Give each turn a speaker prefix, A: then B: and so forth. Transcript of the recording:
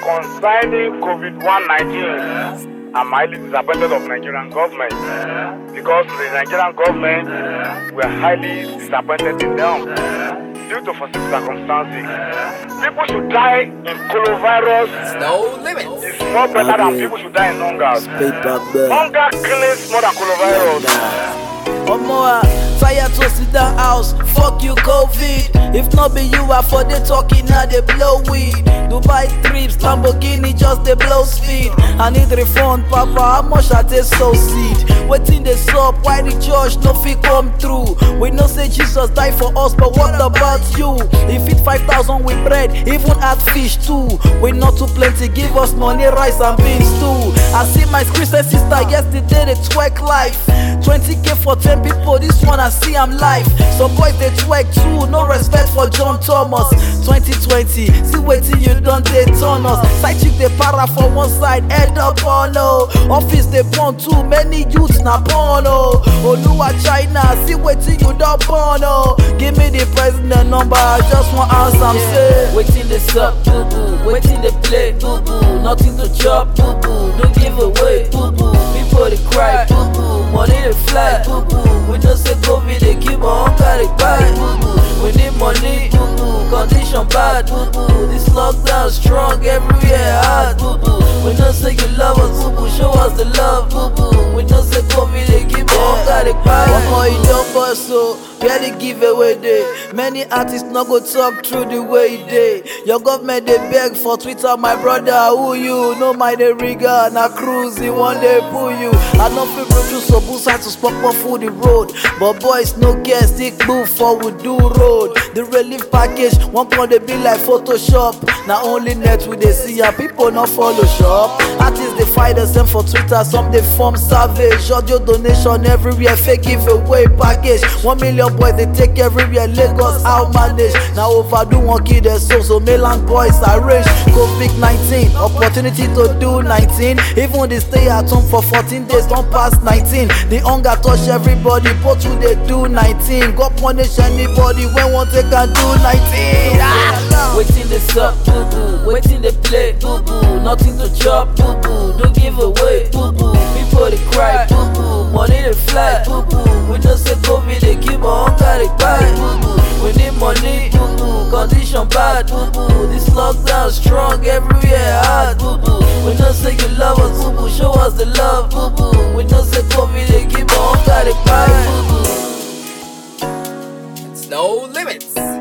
A: Concerning COVID-19, I'm highly disappointed of Nigerian government because the Nigerian government were highly disappointed in them due to foreseen circumstances. People should die in coronavirus.
B: No limits.
A: It's more better than people should die in hunger. Hunger kills more than coronavirus.
C: Fire to sit down house, fuck you COVID. If not be you, I for the talking now they blow weed. Dubai trips, Lamborghini just they blow speed. I need refund, papa, how much I take so seed? Waiting the up, why the church no fit come through? We know say Jesus died for us, but what about you? If it 5,000 with bread, even add fish too. We not too plenty, give us money, rice and beans too. I see my Christian sister yesterday, they twerk life. 20k for 10 people, this one I see I'm live. Some boys they twerk too, no respect for John Thomas. 2020, see waiting you done they turn us. Side chick they para for one side, head up on no. Office they born too many youths na porno. Oluwa China, see waiting you done porno. Give me the president number, I just want answer I'm say.
D: Waiting they suck, boo boo. Waiting they play, boo boo. Nothing to chop, boo boo. Don't give away, boo boo. People they cry, boo boo. Money they fly, boo boo. We know say COVID they keep on hunger they buy, boo boo. We need money, boo boo. Condition bad, boo boo. This lockdown strong, everywhere hard, boo boo. We know say you love us, boo boo. Show us the love, boo boo. We know say COVID they keep on hunger they buy.
C: One more you don't bust so barely give away day. Many artists not go talk through the way they. Your government they beg for Twitter, my brother. Who you? No mind the rigger, na cruise. One day pull you. I know feel produce so boost to spot more food the road. But boys no get stick move forward do road. The relief package one point they be like Photoshop. Now only net with they see and people not follow shop. Artists they fight the same for Twitter, some they form savage. Audio donation everywhere, fake giveaway package. 1 million boys they take everywhere, Lagos out manage. Now overdo one kid their soul, so mainland boys arrange. COVID-19, opportunity to do 19. Even they stay at home for 14 days, don't pass 19. The hunger touch everybody, but who they do 19. God punish anybody when one they can do 19.
D: Waiting they suck, boo boo. Waiting they play, boo boo. Nothing to chop, boo boo. Don't give away, boo boo. People they cry, boo boo. Money they fly, boo boo. We know say COVID they keep on hunger they buy, boo boo. We need money, boo boo. Condition bad, boo boo. This lockdown strong, everywhere hard, boo boo. We know say you love us, boo boo. Show us the love, boo boo. We know say COVID they keep on hunger they buy, boo boo.
B: It's no limits.